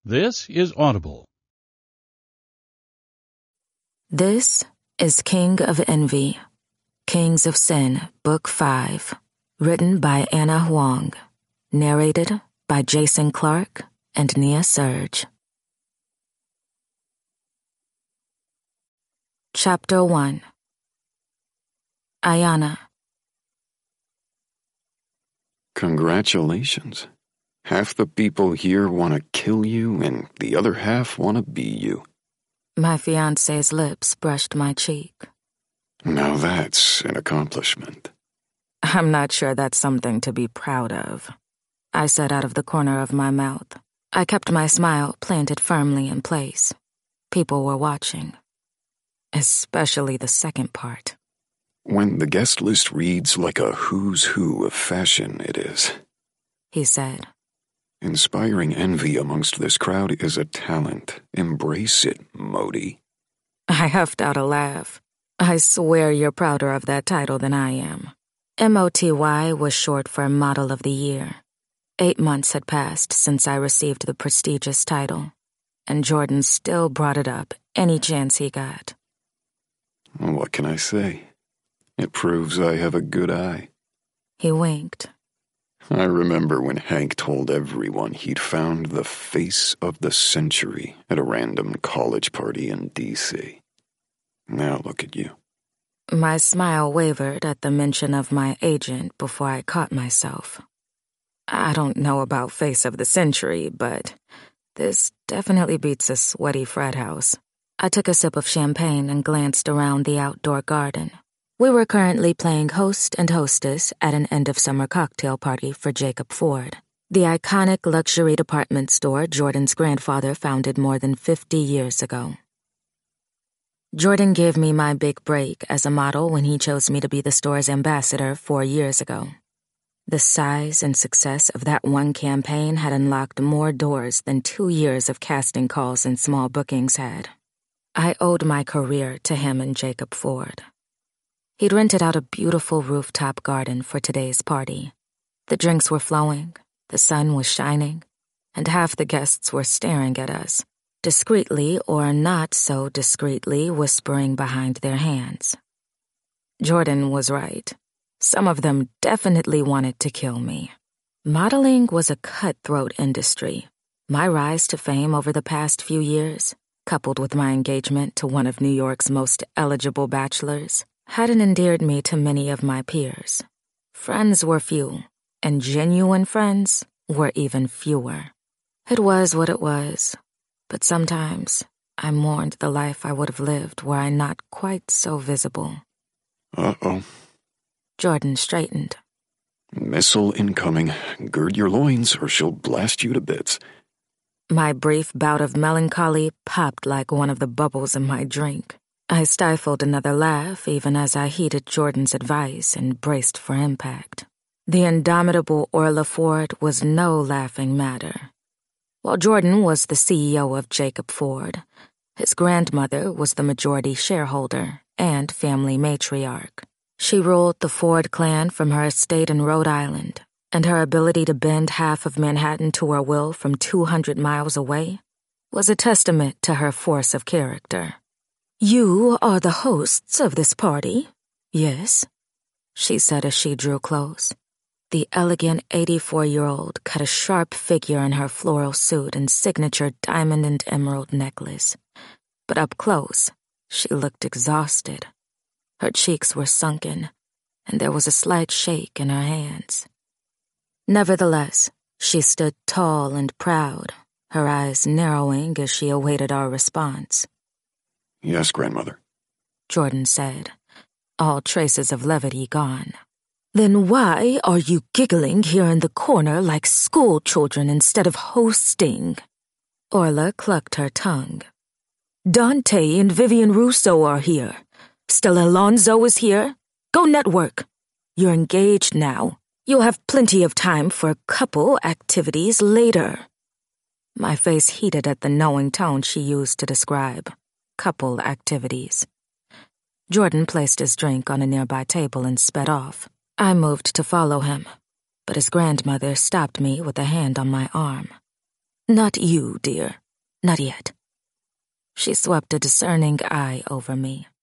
This is Audible. This is King of Envy, Kings of Sin, Book 5, written by Anna Huang, narrated by Jason Clark and Nia Serge. Chapter 1. Ayana. Congratulations. Half the people here want to kill you, and the other half want to be you. My fiancé's lips brushed my cheek. Now that's an accomplishment. I'm not sure that's something to be proud of, I said out of the corner of my mouth. I kept my smile planted firmly in place. People were watching. Especially the second part. When the guest list reads like a who's who of fashion, it is, he said. Inspiring envy amongst this crowd is a talent. Embrace it, Modi. I huffed out a laugh. I swear you're prouder of that title than I am. MOTY was short for Model of the Year. 8 months had passed since I received the prestigious title, and Jordan still brought it up any chance he got. What can I say? It proves I have a good eye. He winked. I remember when Hank told everyone he'd found the face of the century at a random college party in D.C. Now look at you. My smile wavered at the mention of my agent before I caught myself. I don't know about face of the century, but this definitely beats a sweaty frat house. I took a sip of champagne and glanced around the outdoor garden. We were currently playing host and hostess at an end-of-summer cocktail party for Jacob Ford, the iconic luxury department store Jordan's grandfather founded more than 50 years ago. Jordan gave me my big break as a model when he chose me to be the store's ambassador 4 years ago. The size and success of that one campaign had unlocked more doors than 2 years of casting calls and small bookings had. I owed my career to him and Jacob Ford. He'd rented out a beautiful rooftop garden for today's party. The drinks were flowing, the sun was shining, and half the guests were staring at us, discreetly or not so discreetly whispering behind their hands. Jordan was right. Some of them definitely wanted to kill me. Modeling was a cutthroat industry. My rise to fame over the past few years, coupled with my engagement to one of New York's most eligible bachelors, hadn't endeared me to many of my peers. Friends were few, and genuine friends were even fewer. It was what it was, but sometimes I mourned the life I would have lived were I not quite so visible. Uh-oh. Jordan straightened. Missile incoming. Gird your loins or she'll blast you to bits. My brief bout of melancholy popped like one of the bubbles in my drink. I stifled another laugh even as I heeded Jordan's advice and braced for impact. The indomitable Orla Ford was no laughing matter. While Jordan was the CEO of Jacob Ford, his grandmother was the majority shareholder and family matriarch. She ruled the Ford clan from her estate in Rhode Island, and her ability to bend half of Manhattan to her will from 200 miles away was a testament to her force of character. "You are the hosts of this party, yes?" she said as she drew close. The elegant 84-year-old cut a sharp figure in her floral suit and signature diamond and emerald necklace. But up close, she looked exhausted. Her cheeks were sunken, and there was a slight shake in her hands. Nevertheless, she stood tall and proud, her eyes narrowing as she awaited our response. Yes, grandmother, Jordan said, all traces of levity gone. "Then why are you giggling here in the corner like school children instead of hosting?" Orla clucked her tongue. "Dante and Vivian Russo are here. Stella Alonso is here. Go network. You're engaged now. You'll have plenty of time for couple activities later." My face heated at the knowing tone she used to describe couple activities. Jordan placed his drink on a nearby table and sped off. I moved to follow him, but his grandmother stopped me with a hand on my arm. Not you, dear. Not yet. She swept a discerning eye over me.